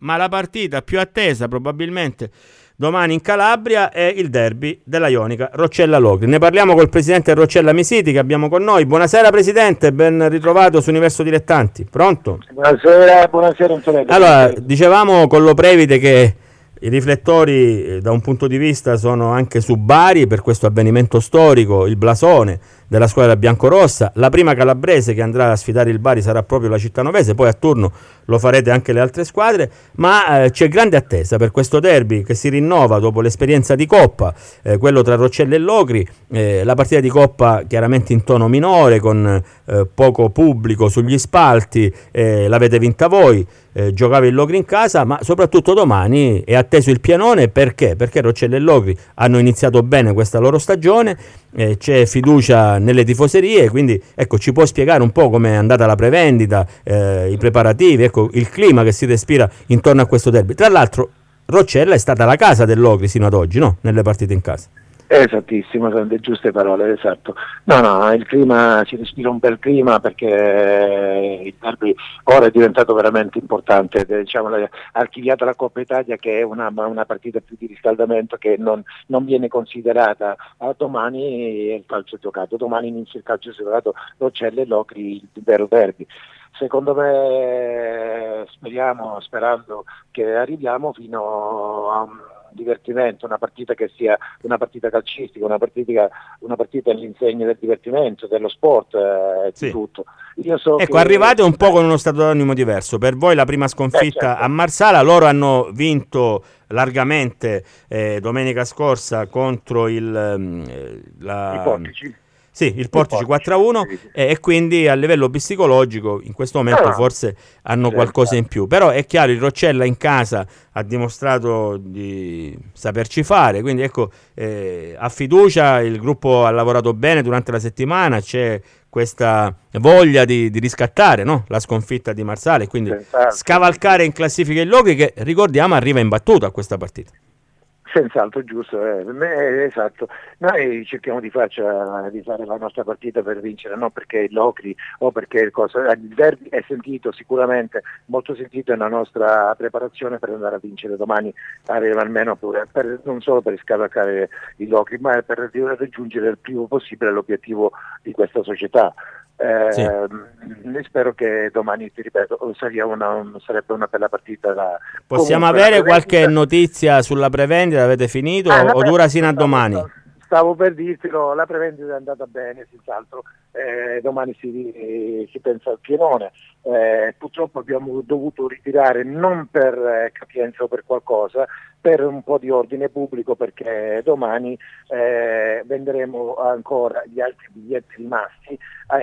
ma la partita più attesa probabilmente domani in Calabria è il derby della Ionica Roccella-Locri. Ne parliamo col presidente Roccella Misiti che abbiamo con noi. Buonasera presidente, ben ritrovato su Universo Dilettanti. Pronto? Buonasera Antonello. Allora, dicevamo con Loprevide che i riflettori da un punto di vista sono anche su Bari per questo avvenimento storico, il blasone della squadra biancorossa. La prima calabrese che andrà a sfidare il Bari sarà proprio la Cittanovese, poi a turno lo farete anche le altre squadre, ma c'è grande attesa per questo derby che si rinnova dopo l'esperienza di Coppa, quello tra Roccella e Locri, la partita di Coppa chiaramente in tono minore con poco pubblico sugli spalti, l'avete vinta voi, giocava il Locri in casa, ma soprattutto domani è atteso il pianone. Perché? Perché Roccella e Locri hanno iniziato bene questa loro stagione, c'è fiducia nelle tifoserie, quindi ecco, ci può spiegare un po' come è andata la prevendita, i preparativi, ecco, il clima che si respira intorno a questo derby. Tra l'altro Roccella è stata la casa del Locri sino ad oggi, no? Nelle partite in casa. Esattissimo, sono le giuste parole, esatto. No, il clima, si respira un bel clima perché il derby ora è diventato veramente importante, diciamo, archiviata la Coppa Italia che è una partita più di riscaldamento che non viene considerata. Domani è il calcio giocato, domani inizia il calcio giocato, Roccella e Locri, il vero derby. Secondo me sperando che arriviamo fino a un divertimento, una partita che sia una partita calcistica, una partita all'insegna del divertimento, dello sport, sì. di tutto. Io so ecco, arrivate un po' con uno stato d'animo diverso. Per voi la prima sconfitta certo. a Marsala, loro hanno vinto largamente domenica scorsa contro i Portici. Sì, il Portici 4-1 e quindi a livello psicologico in questo momento forse hanno qualcosa in più, però è chiaro il Roccella in casa ha dimostrato di saperci fare, quindi ecco, ha fiducia, il gruppo ha lavorato bene durante la settimana, c'è questa voglia di riscattare, no? La sconfitta di Marsala e quindi scavalcare in classifica il Locri che ricordiamo arriva imbattuto a questa partita. Senz'altro, giusto, esatto. Noi cerchiamo di fare la nostra partita per vincere, non perché il Locri o perché il derby è sentito, sicuramente molto sentito nella nostra preparazione per andare a vincere domani, almeno non solo per scavalcare il Locri, ma per raggiungere il prima possibile l'obiettivo di questa società. Sì. Spero che domani, ti ripeto, sarebbe una bella partita. Possiamo avere qualche notizia sulla prevendita? Avete finito o dura sino a domani? Stavo per dirtelo, la prevendita è andata bene, senz'altro. Domani si pensa al pienone. Purtroppo abbiamo dovuto ritirare non per capienza o per qualcosa, per un po' di ordine pubblico, perché domani venderemo ancora gli altri biglietti rimasti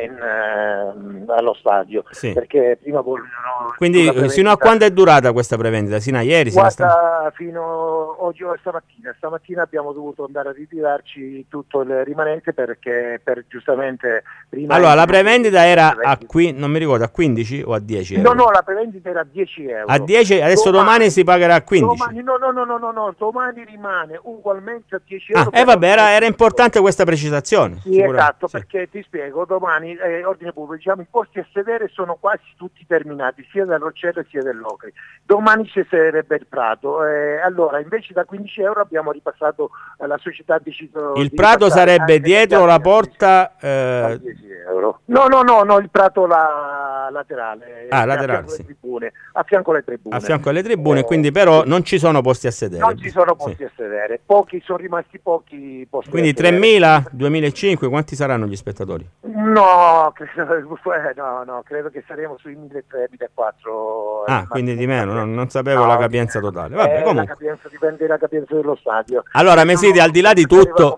allo stadio, sì. Perché prima vogliono. Quindi fino a quando è durata questa prevendita? Sino a ieri? Guarda, fino oggi o stamattina abbiamo dovuto andare a ritirarci tutto il rimanente perché giustamente prima. Allora la prevendita era non mi ricordo, a 15 o a 10 euro? No, la prevendita era a 10 euro. A 10, adesso domani si pagherà a 15? No, domani rimane ugualmente a 10 euro. Vabbè, era importante questa precisazione. Sì, esatto, sì. Perché ti spiego, domani ordine pubblico, diciamo, i posti a sedere sono quasi tutti terminati, sia del Roccella sia del Locri. Domani ci sarebbe il Prato, allora invece da 15 euro abbiamo ripassato, la società ha deciso. Il Prato sarebbe dietro la porta? 10 euro. No, il Prato laterale. Laterale, sì. A fianco alle tribune. A fianco alle tribune, quindi però non ci sono posti a sedere. Non ci sono posti a sedere, sono rimasti pochi posti. Quindi 3.000, 2.500, quanti saranno gli spettatori? No, credo che saremo sui 1.300, 1.400. Quindi di meno, non sapevo la capienza totale. Vabbè, comunque. La capienza dipende dalla capienza dello stadio. Allora, Mesiti, al di là di tutto,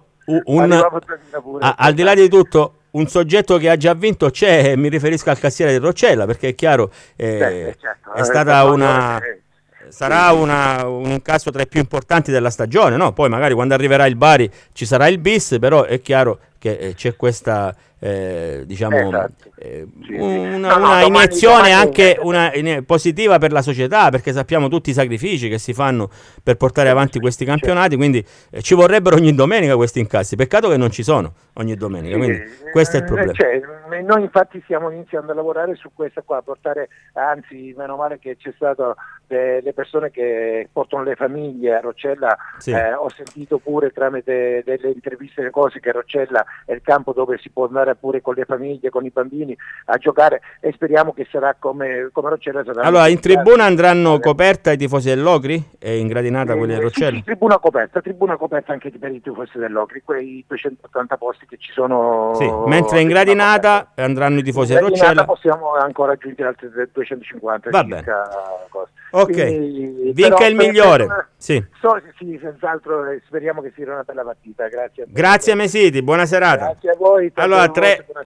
al di là di tutto, un soggetto che ha già vinto c'è, mi riferisco al cassiere del Roccella, perché è chiaro, certo, è stata sarà un caso tra i più importanti della stagione, no? Poi magari quando arriverà il Bari ci sarà il bis, però è chiaro che c'è questa diciamo, Esatto. una iniezione anche positiva per la società, perché sappiamo tutti i sacrifici che si fanno per portare avanti questi campionati, quindi ci vorrebbero ogni domenica questi incassi, peccato che non ci sono ogni domenica, quindi questo è il problema. Noi infatti stiamo iniziando a lavorare su questa qua, portare, anzi meno male che c'è stato le persone che portano le famiglie a Roccella, ho sentito pure tramite delle interviste e cose che Roccella è il campo dove si può andare pure con le famiglie, con i bambini a giocare, e speriamo che sarà come Roccella sarà. Allora in tribuna andranno coperta i tifosi dell'Ocri e in gradinata quelli del Roccella? Sì, tribuna coperta anche per i tifosi dell'Ocri, quei 280 posti che ci sono. Sì, mentre in gradinata andranno i tifosi del Roccella. Possiamo ancora aggiungere altri 250. Va bene. Ok, quindi, vinca il migliore. Sì, senz'altro, speriamo che sia una bella partita. Grazie a te. Grazie Mesiti, buona serata. Grazie a voi. Allora,